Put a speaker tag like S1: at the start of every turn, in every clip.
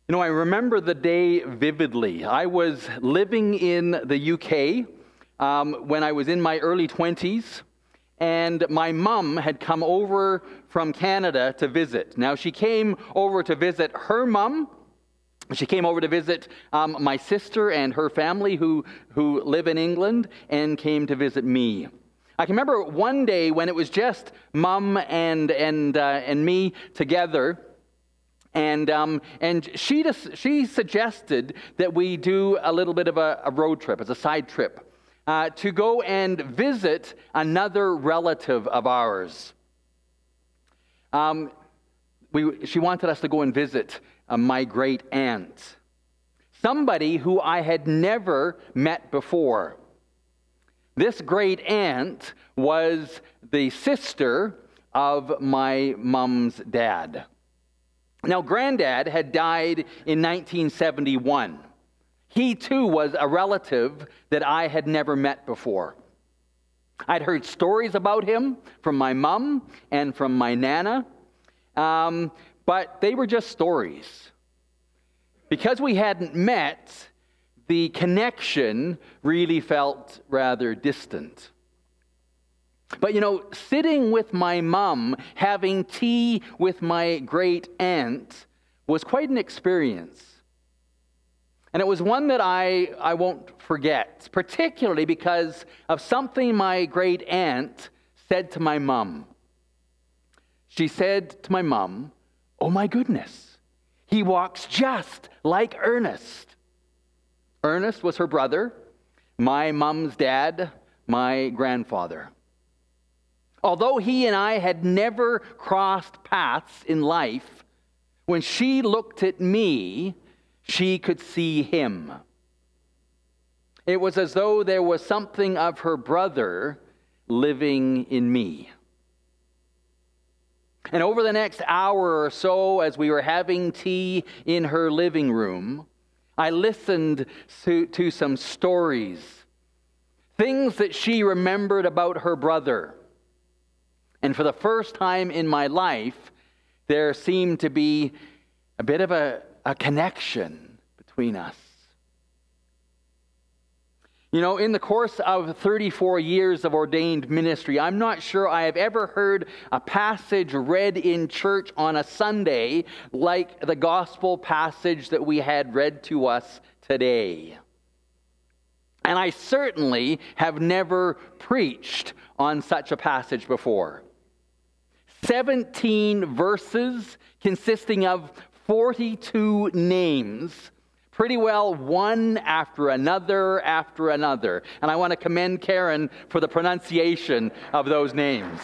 S1: I remember the day vividly. I was living in the UK when I was in my early 20s, and my mom had come over from Canada to visit. Now, she came over to visit her mom. She came over to visit my sister and her family who live in England, and came to visit me. I can remember one day when it was just mom and me together. And she suggested that we do a little bit of a road trip, as a side trip, to go and visit another relative of ours. She wanted us to go and visit my great aunt, somebody who I had never met before. This great aunt was the sister of my mom's dad. Now, Granddad had died in 1971. He, too, was a relative that I had never met before. I'd heard stories about him from my mom and from my Nana, but they were just stories. Because we hadn't met, the connection really felt rather distant. But sitting with my mom, having tea with my great aunt was quite an experience. And it was one that I won't forget, particularly because of something my great aunt said to my mom. She said to my mom, "Oh my goodness, he walks just like Ernest." Ernest was her brother, my mom's dad, my grandfather. Although he and I had never crossed paths in life, when she looked at me, she could see him. It was as though there was something of her brother living in me. And over the next hour or so, as we were having tea in her living room, I listened to some stories, things that she remembered about her brother. And for the first time in my life, there seemed to be a bit of a connection between us. In the course of 34 years of ordained ministry, I'm not sure I have ever heard a passage read in church on a Sunday like the gospel passage that we had read to us today. And I certainly have never preached on such a passage before. 17 verses consisting of 42 names, pretty well one after another. And I want to commend Karen for the pronunciation of those names.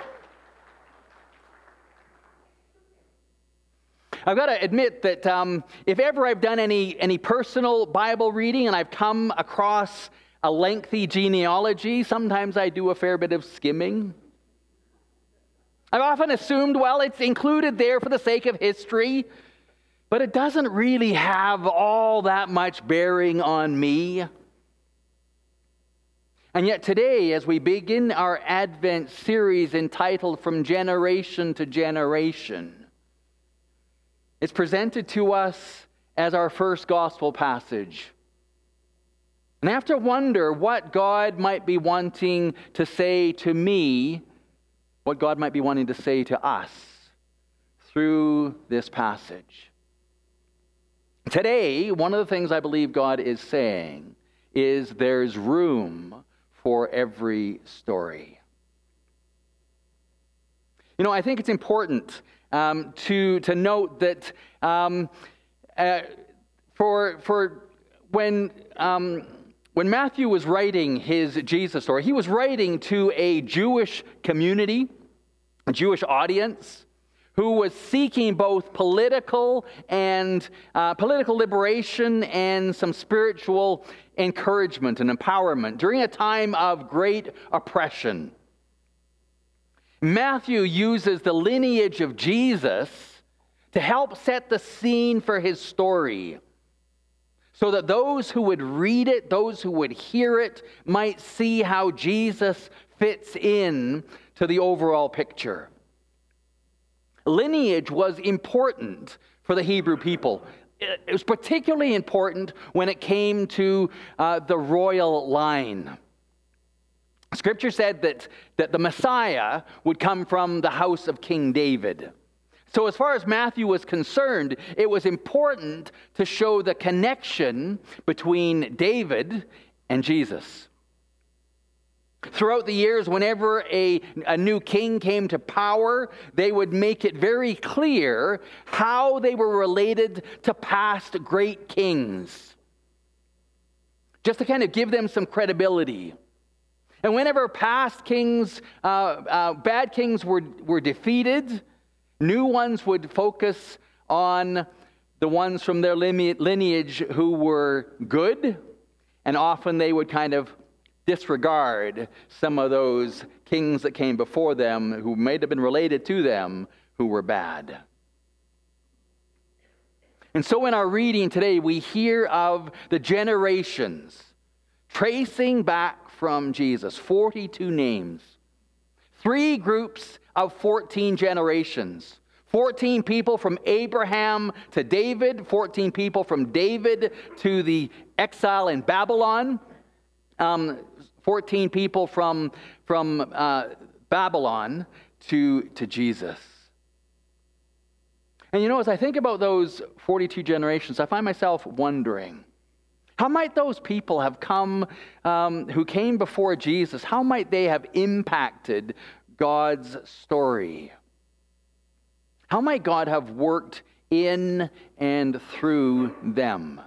S1: I've got to admit that if ever I've done any personal Bible reading and I've come across a lengthy genealogy, sometimes I do a fair bit of skimming. I've often assumed, it's included there for the sake of history, but it doesn't really have all that much bearing on me. And yet today, as we begin our Advent series entitled From Generation to Generation, it's presented to us as our first gospel passage. And I have to wonder what God might be wanting to say to me, what God might be wanting to say to us through this passage. Today, one of the things I believe God is saying is there's room for every story. I think it's important to note that for when Matthew was writing his Jesus story, he was writing to a Jewish community, a Jewish audience, who was seeking both political liberation and some spiritual encouragement and empowerment during a time of great oppression. Matthew uses the lineage of Jesus to help set the scene for his story, so that those who would read it, those who would hear it, might see how Jesus fits in to the overall picture. Lineage was important for the Hebrew people. it was particularly important when it came to the royal line. Scripture said that the Messiah would come from the house of King David. So as far as Matthew was concerned, it was important to show the connection between David and Jesus. Throughout the years, whenever a new king came to power, they would make it very clear how they were related to past great kings, just to kind of give them some credibility. And whenever past kings, bad kings were defeated, new ones would focus on the ones from their lineage who were good, and often they would kind of disregard some of those kings that came before them who may have been related to them who were bad. And so in our reading today, we hear of the generations tracing back from Jesus, 42 names, 3 groups of 14 generations. 14 people from Abraham to David, 14 people from David to the exile in Babylon, 14 people from Babylon to Jesus. And you know, as I think about those 42 generations, I find myself wondering, how might those people have come, who came before Jesus, how might they have impacted God's story? How might God have worked in and through them?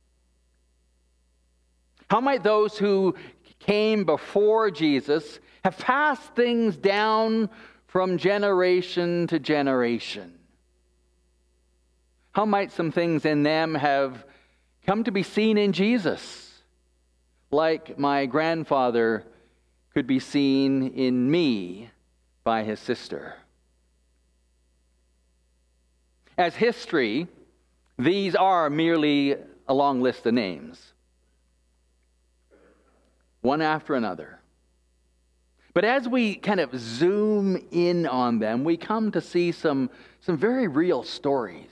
S1: How might those who came before Jesus have passed things down from generation to generation? How might some things in them have come to be seen in Jesus, like my grandfather could be seen in me by his sister? As history, these are merely a long list of names, one after another. But as we kind of zoom in on them, we come to see some very real stories.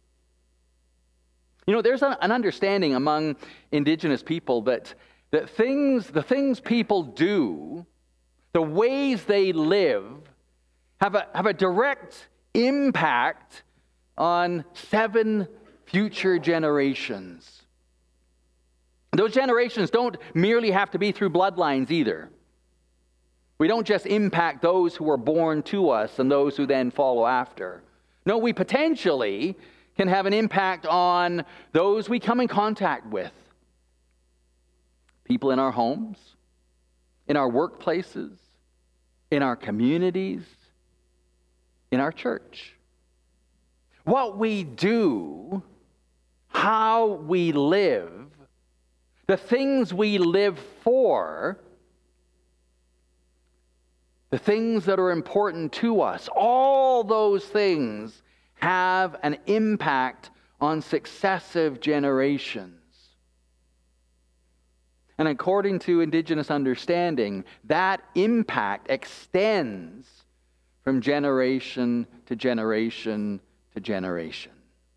S1: You know, there's an understanding among indigenous people that the things people do, the ways they live, have a direct impact on 7 future generations. Those generations don't merely have to be through bloodlines either. We don't just impact those who were born to us and those who then follow after. No, we potentially can have an impact on those we come in contact with. People in our homes, in our workplaces, in our communities, in our church. What we do, how we live, the things we live for, the things that are important to us, all those things have an impact on successive generations. And according to indigenous understanding, that impact extends from generation to generation to generation.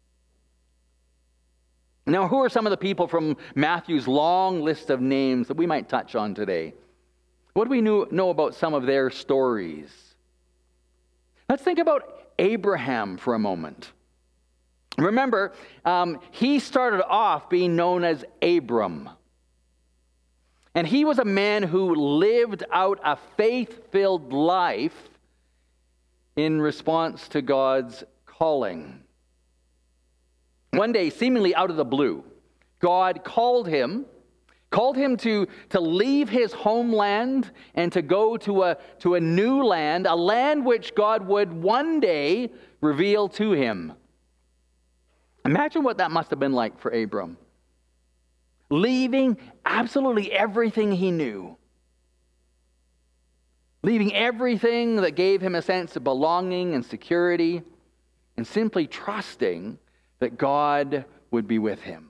S1: Now, who are some of the people from Matthew's long list of names that we might touch on today? What do we know about some of their stories? Let's think about Abraham for a moment. Remember, he started off being known as Abram. And he was a man who lived out a faith-filled life in response to God's calling. One day, seemingly out of the blue, God called him to leave his homeland and to go to a new land, a land which God would one day reveal to him. Imagine what that must have been like for Abram. Leaving absolutely everything he knew. Leaving everything that gave him a sense of belonging and security, and simply trusting that God would be with him.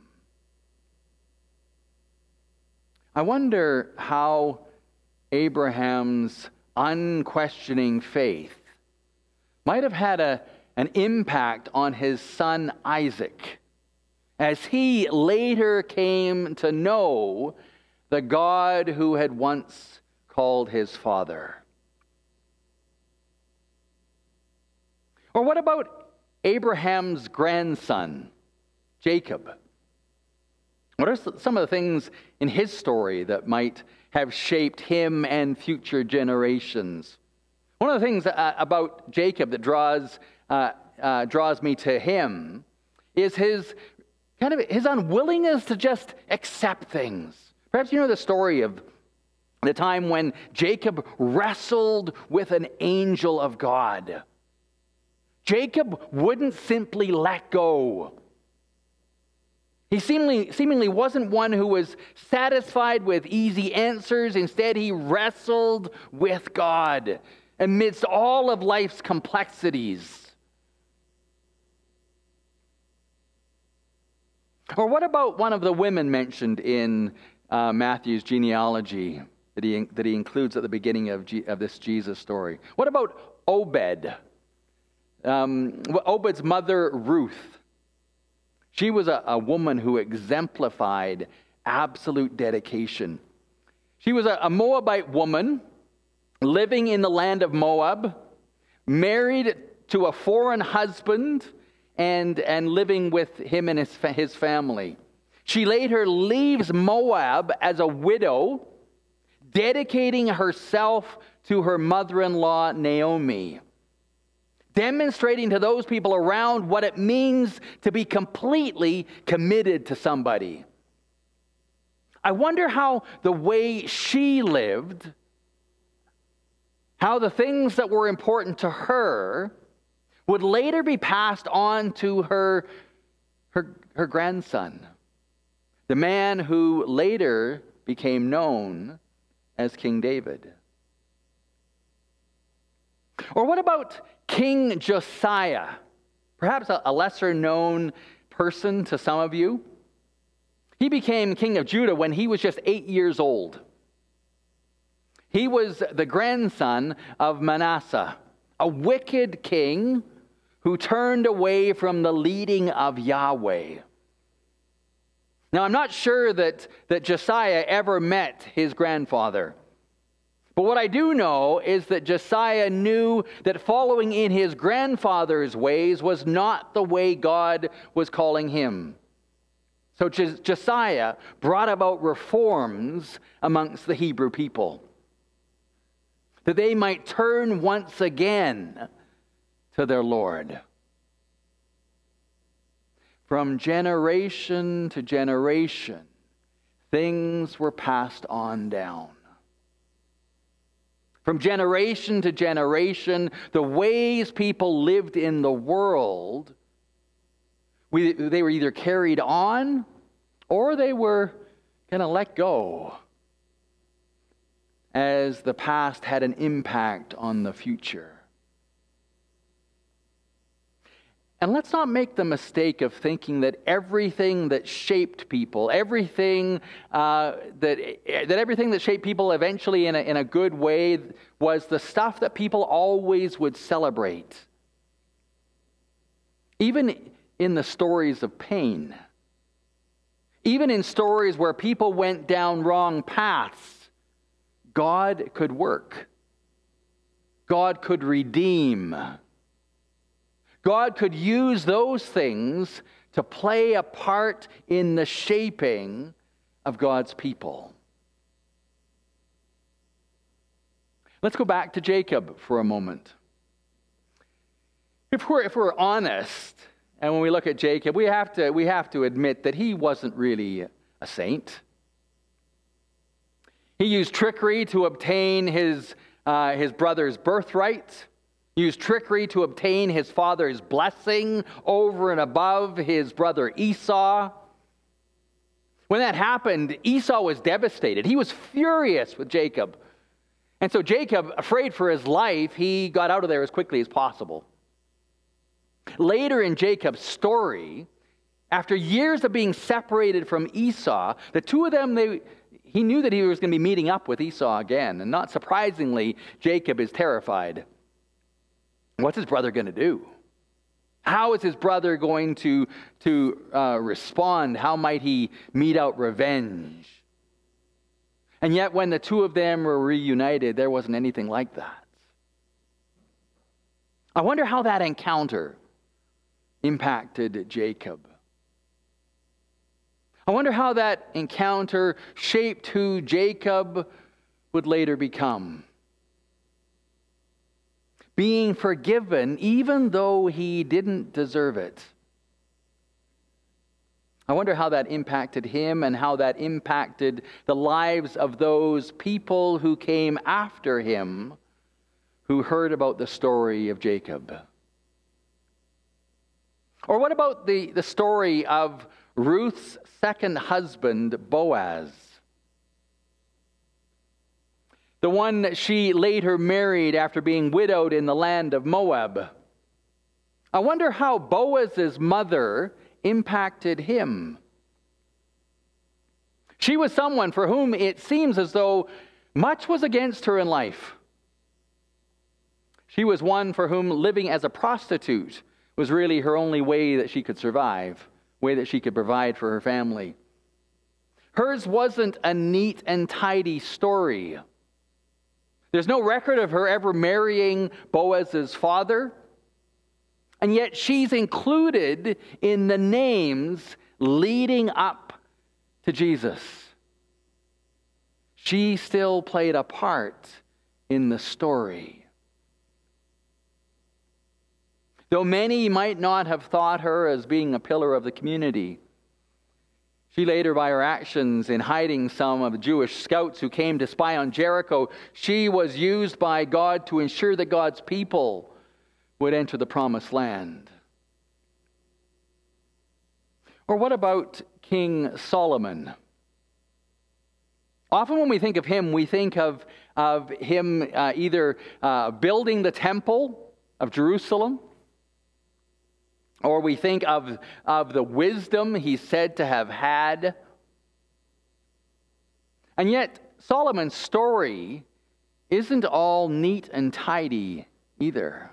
S1: I wonder how Abraham's unquestioning faith might have had an impact on his son Isaac as he later came to know the God who had once called his father. Or what about Abraham's grandson, Jacob? What are some of the things in his story that might have shaped him and future generations? One of the things about Jacob that draws me to him is his unwillingness to just accept things. Perhaps you know the story of the time when Jacob wrestled with an angel of God. Jacob wouldn't simply let go. He seemingly wasn't one who was satisfied with easy answers. Instead, he wrestled with God amidst all of life's complexities. Or what about one of the women mentioned in Matthew's genealogy that he includes at the beginning of this Jesus story? What about Obed? Obed's mother, Ruth. She was a woman who exemplified absolute dedication. She was a Moabite woman living in the land of Moab, married to a foreign husband, and living with him and his family. She later leaves Moab as a widow, dedicating herself to her mother-in-law, Naomi, demonstrating to those people around what it means to be completely committed to somebody. I wonder how the way she lived, how the things that were important to her would later be passed on to her grandson, the man who later became known as King David. Or what about King Josiah? Perhaps a lesser-known person to some of you. He became king of Judah when he was just 8 years old. He was the grandson of Manasseh, a wicked king who turned away from the leading of Yahweh. Now, I'm not sure that Josiah ever met his grandfather. But what I do know is that Josiah knew that following in his grandfather's ways was not the way God was calling him. So Josiah brought about reforms amongst the Hebrew people, that they might turn once again to their Lord. From generation to generation, things were passed on down. From generation to generation, the ways people lived in the world, they were either carried on or they were kind of let go as the past had an impact on the future. And let's not make the mistake of thinking that everything that shaped people, everything that shaped people eventually in a good way was the stuff that people always would celebrate. Even in the stories of pain, even in stories where people went down wrong paths, God could work. God could redeem. God could use those things to play a part in the shaping of God's people. Let's go back to Jacob for a moment. If we're honest, and when we look at Jacob, we have to admit that he wasn't really a saint. He used trickery to obtain his brother's birthright. He used trickery to obtain his father's blessing over and above his brother Esau. When that happened, Esau was devastated. He was furious with Jacob. And so Jacob, afraid for his life, he got out of there as quickly as possible. Later in Jacob's story, after years of being separated from Esau, the two of them, he knew that he was going to be meeting up with Esau again. And not surprisingly, Jacob is terrified. What's his brother going to do? How is his brother going to respond? How might he mete out revenge? And yet when the two of them were reunited, there wasn't anything like that. I wonder how that encounter impacted Jacob. I wonder how that encounter shaped who Jacob would later become. Being forgiven even though he didn't deserve it. I wonder how that impacted him and how that impacted the lives of those people who came after him, who heard about the story of Jacob. Or what about the story of Ruth's second husband, Boaz? The one that she later married after being widowed in the land of Moab. I wonder how Boaz's mother impacted him. She was someone for whom it seems as though much was against her in life. She was one for whom living as a prostitute was really her only way that she could survive, way that she could provide for her family. Hers wasn't a neat and tidy story. There's no record of her ever marrying Boaz's father, and yet she's included in the names leading up to Jesus. She still played a part in the story. Though many might not have thought her as being a pillar of the community, she later, by her actions in hiding some of the Jewish scouts who came to spy on Jericho, she was used by God to ensure that God's people would enter the promised land. Or what about King Solomon? Often when we think of him, we think of him either building the temple of Jerusalem, or we think of the wisdom he's said to have had. And yet, Solomon's story isn't all neat and tidy either.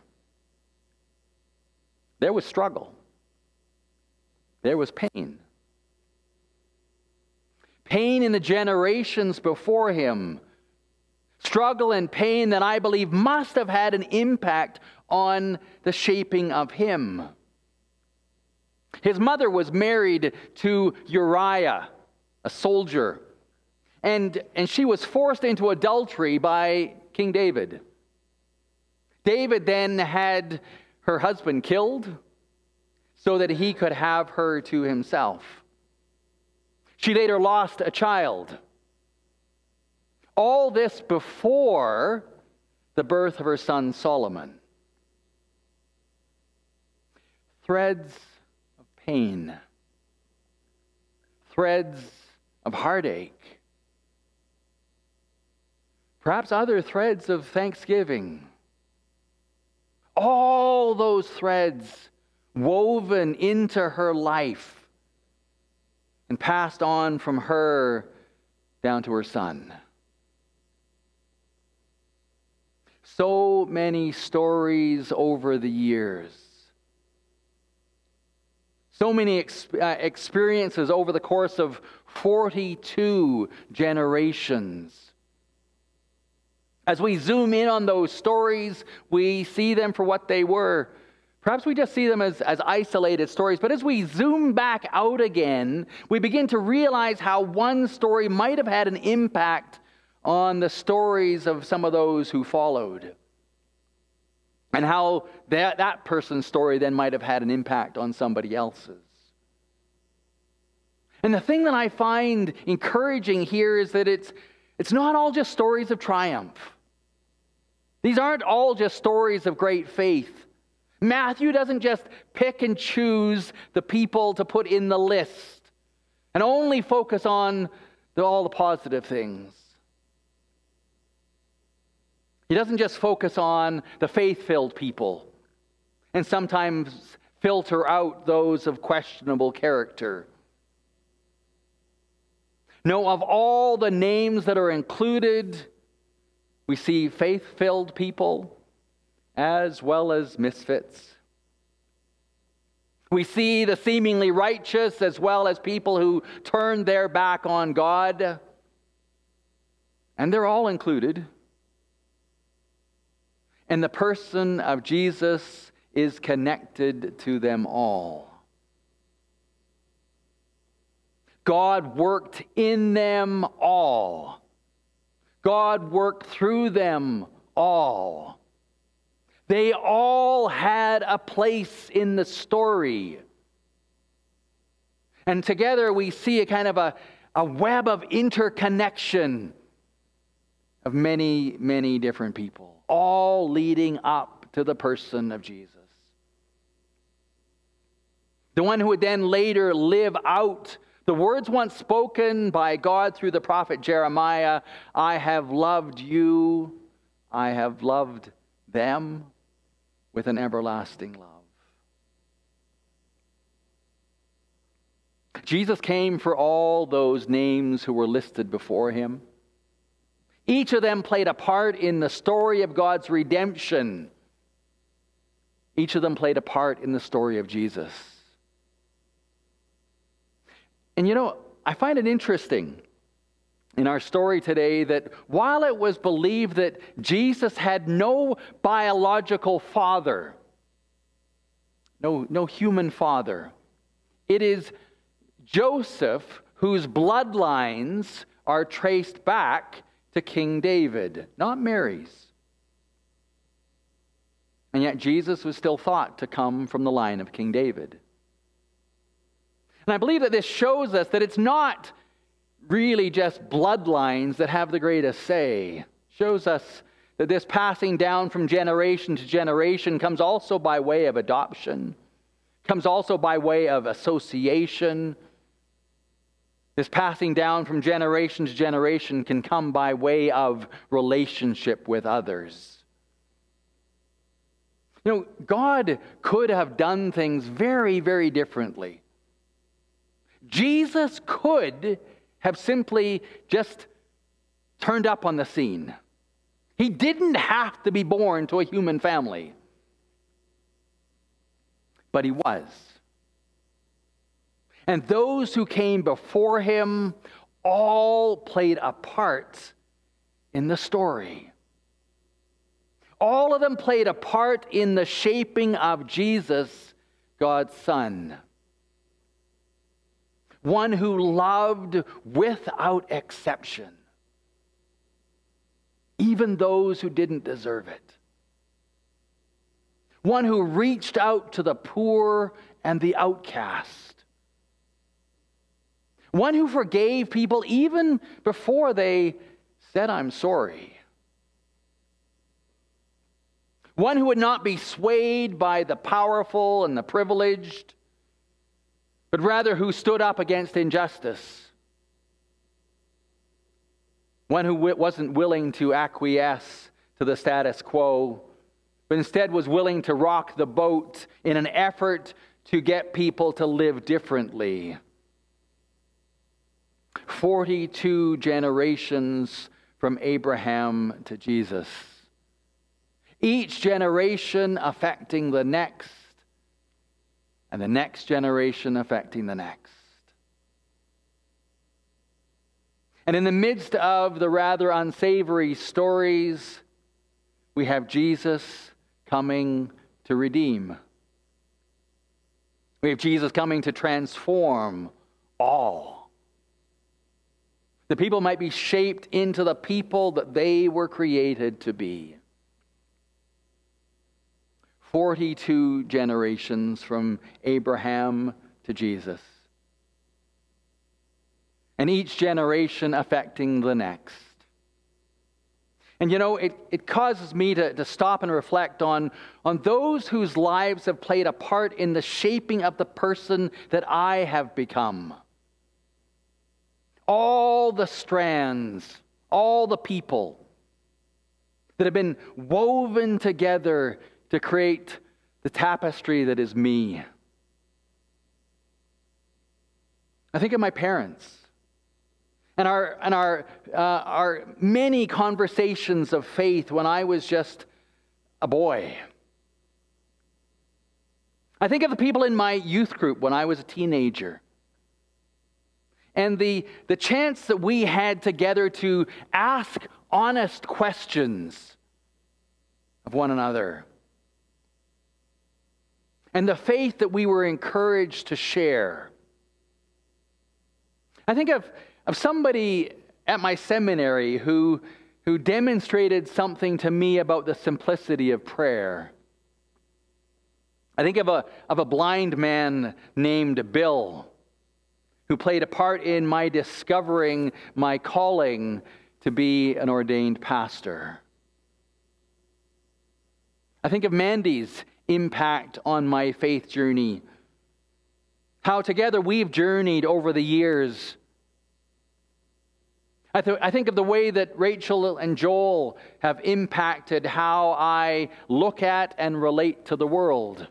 S1: There was struggle. There was pain. Pain in the generations before him. Struggle and pain that I believe must have had an impact on the shaping of him. His mother was married to Uriah, a soldier, and she was forced into adultery by King David. David then had her husband killed so that he could have her to himself. She later lost a child. All this before the birth of her son Solomon. Threads of pain. Threads of heartache. Perhaps other threads of thanksgiving. All those threads woven into her life and passed on from her down to her son. So many stories over the years. So many experiences over the course of 42 generations. As we zoom in on those stories, we see them for what they were. Perhaps we just see them as isolated stories, but as we zoom back out again, we begin to realize how one story might have had an impact on the stories of some of those who followed. And how that person's story then might have had an impact on somebody else's. And the thing that I find encouraging here is that it's not all just stories of triumph. These aren't all just stories of great faith. Matthew doesn't just pick and choose the people to put in the list and only focus on all the positive things. He doesn't just focus on the faith-filled people and sometimes filter out those of questionable character. No, of all the names that are included, we see faith-filled people as well as misfits. We see the seemingly righteous as well as people who turn their back on God. And they're all included. And the person of Jesus is connected to them all. God worked in them all. God worked through them all. They all had a place in the story. And together we see a kind of a web of interconnection of many, many different people, all leading up to the person of Jesus. The one who would then later live out the words once spoken by God through the prophet Jeremiah, I have loved you, I have loved them with an everlasting love. Jesus came for all those names who were listed before him. Each of them played a part in the story of God's redemption. Each of them played a part in the story of Jesus. And you know, I find it interesting in our story today that while it was believed that Jesus had no biological father, no human father, it is Joseph whose bloodlines are traced back to King David, not Mary's. And yet Jesus was still thought to come from the line of King David. And I believe that this shows us that it's not really just bloodlines that have the greatest say. It shows us that this passing down from generation to generation comes also by way of adoption, comes also by way of association. This passing down from generation to generation can come by way of relationship with others. You know, God could have done things very, very differently. Jesus could have simply just turned up on the scene. He didn't have to be born to a human family. But he was. And those who came before him all played a part in the story. All of them played a part in the shaping of Jesus, God's Son. One who loved without exception, even those who didn't deserve it. One who reached out to the poor and the outcast. One who forgave people even before they said, I'm sorry. One who would not be swayed by the powerful and the privileged, but rather who stood up against injustice. One who wasn't willing to acquiesce to the status quo, but instead was willing to rock the boat in an effort to get people to live differently. 42 generations from Abraham to Jesus. Each generation affecting the next, and the next generation affecting the next. And in the midst of the rather unsavory stories, we have Jesus coming to redeem. We have Jesus coming to transform all. The people might be shaped into the people that they were created to be. 42 generations from Abraham to Jesus. And each generation affecting the next. And you know, it causes me to stop and reflect on those whose lives have played a part in the shaping of the person that I have become. All the strands, all the people that have been woven together to create the tapestry that is me. I think of my parents and our many conversations of faith when I was just a boy. I think of the people in my youth group when I was a teenager. And the chance that we had together to ask honest questions of one another. And the faith that we were encouraged to share. I think of somebody at my seminary who demonstrated something to me about the simplicity of prayer. I think of a blind man named Bill, who played a part in my discovering my calling to be an ordained pastor. I think of Mandy's impact on my faith journey. How together we've journeyed over the years. I think of the way that Rachel and Joel have impacted how I look at and relate to the world.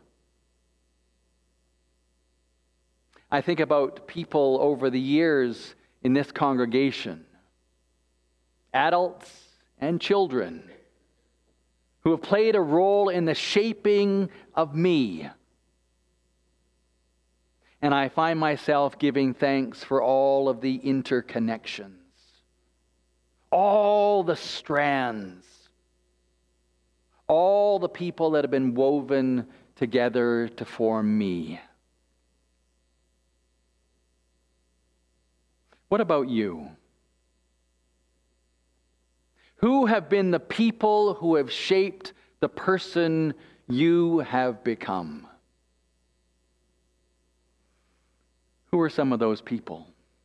S1: I think about people over the years in this congregation, adults and children, who have played a role in the shaping of me. And I find myself giving thanks for all of the interconnections, all the strands, all the people that have been woven together to form me. What about you? Who have been the people who have shaped the person you have become? Who are some of those people?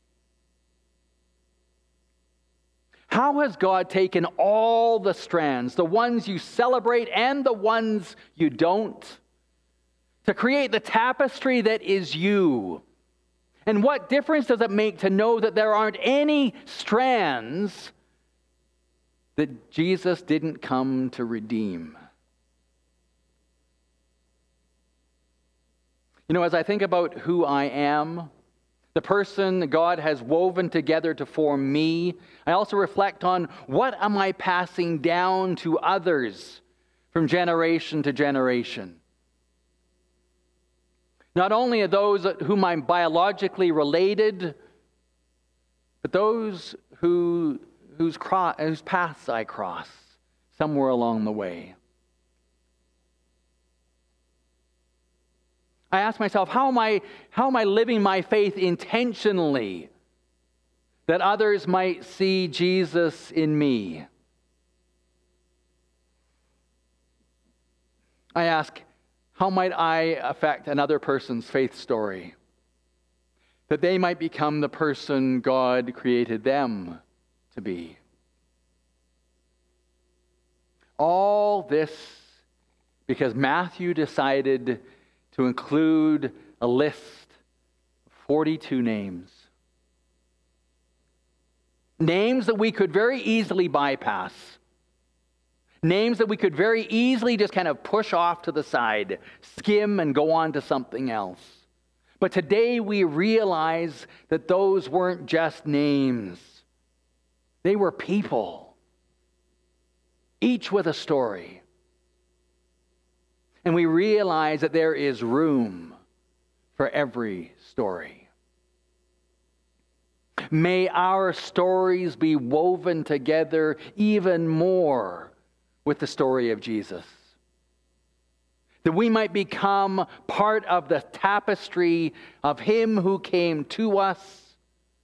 S1: How has God taken all the strands, the ones you celebrate and the ones you don't, to create the tapestry that is you? And what difference does it make to know that there aren't any strands that Jesus didn't come to redeem? You know, as I think about who I am, the person God has woven together to form me, I also reflect on what am I passing down to others from generation to generation. Not only are those whom I'm biologically related, but those whose paths I cross somewhere along the way. I ask myself, how am I living my faith intentionally that others might see Jesus in me? I ask, how might I affect another person's faith story, that they might become the person God created them to be? All this because Matthew decided to include a list of 42 names. Names that we could very easily bypass. Names that we could very easily just kind of push off to the side, skim and go on to something else. But today we realize that those weren't just names. They were people, each with a story. And we realize that there is room for every story. May our stories be woven together even more with the story of Jesus, that we might become part of the tapestry of Him who came to us,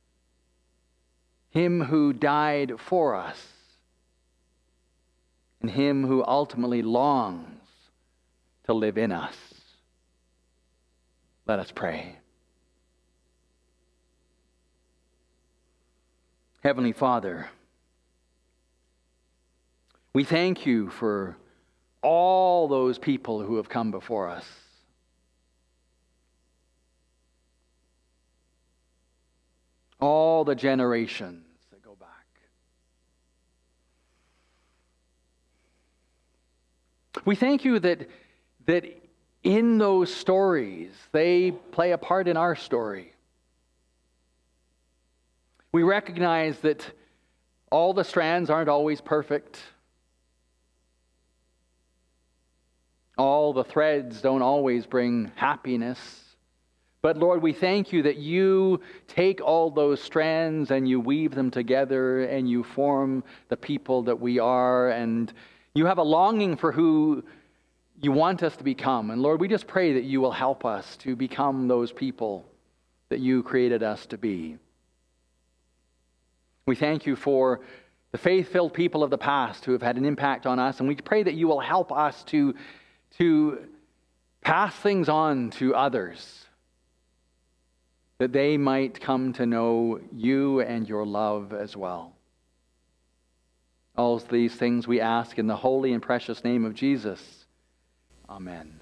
S1: Him who died for us, and Him who ultimately longs to live in us. Let us pray. Heavenly Father, we thank you for all those people who have come before us. All the generations that go back. We thank you that in those stories, they play a part in our story. We recognize that all the strands aren't always perfect. All the threads don't always bring happiness. But Lord, we thank you that you take all those strands and you weave them together and you form the people that we are. And you have a longing for who you want us to become. And Lord, we just pray that you will help us to become those people that you created us to be. We thank you for the faith-filled people of the past who have had an impact on us. And we pray that you will help us to pass things on to others, that they might come to know you and your love as well. All these things we ask in the holy and precious name of Jesus. Amen.